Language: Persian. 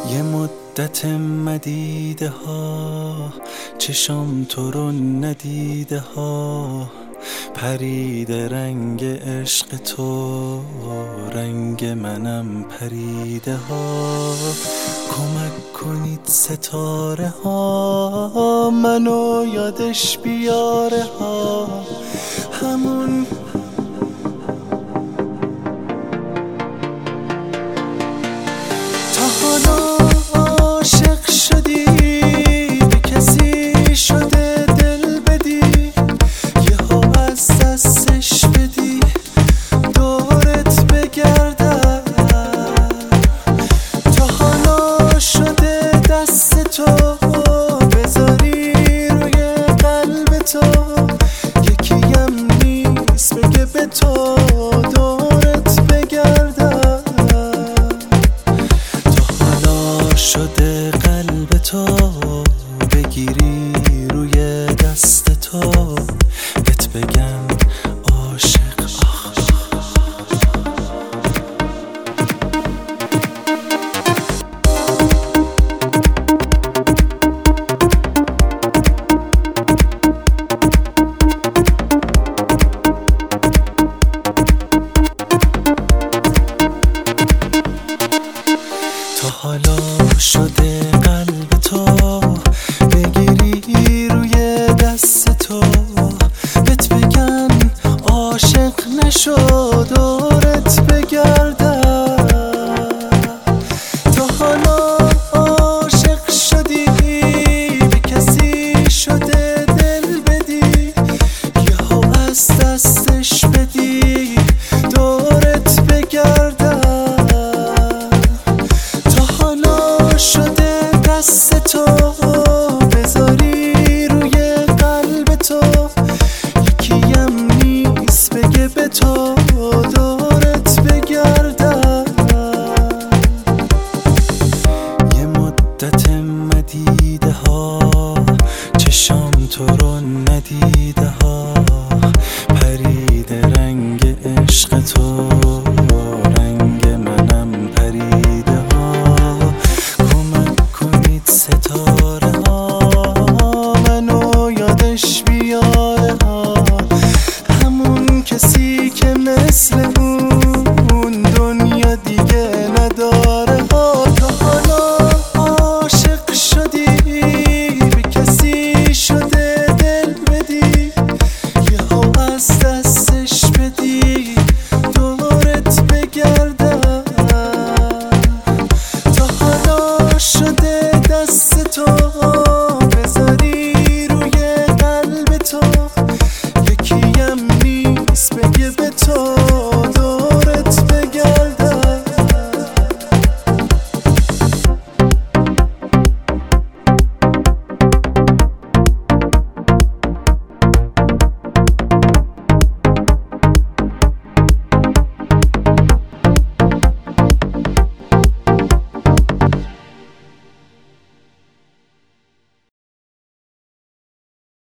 یه مدت مدیده ها چشام تو رو ندیده ها، پریده رنگ عشق تو، رنگ منم پریده ها. کمک کنید ستاره ها منو یادش بیاره ها، همون تا حالا عاشق شدی به کسی شده دل بدی، یهو از دستش بدی دورت بگردم. تا حالا شده دست تو بذاری روی قلب تو، یکیم نیست بگه به تو دورت بگردم. شده قلب تو بگیری روی دست تو، بهت بگم عاشق تا حالا شده قلب